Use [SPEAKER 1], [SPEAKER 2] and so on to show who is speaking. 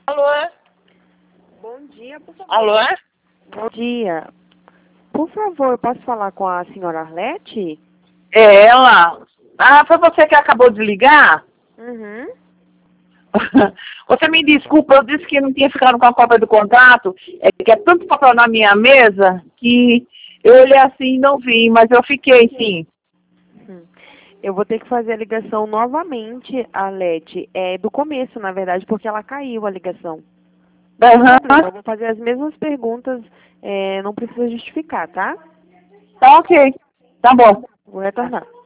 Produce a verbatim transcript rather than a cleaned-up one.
[SPEAKER 1] Alô?
[SPEAKER 2] Bom dia, por favor.
[SPEAKER 1] Alô?
[SPEAKER 2] Bom dia. Por favor, eu posso falar com a senhora Arlete?
[SPEAKER 1] É ela. Ah, foi você que acabou de ligar?
[SPEAKER 2] Uhum.
[SPEAKER 1] Você me desculpa, eu disse que não tinha ficado com a cópia do contrato. É que é tanto papel na minha mesa que eu olhei assim e não vi, mas eu fiquei sim.
[SPEAKER 2] Hum. Eu vou ter que fazer a ligação novamente, Arlete. É do começo, na verdade, porque ela caiu a ligação. Não tem problema, eu
[SPEAKER 1] Aham.
[SPEAKER 2] vou fazer as mesmas perguntas, é, não precisa justificar, tá?
[SPEAKER 1] Tá ok. Tá bom.
[SPEAKER 2] Vou retornar.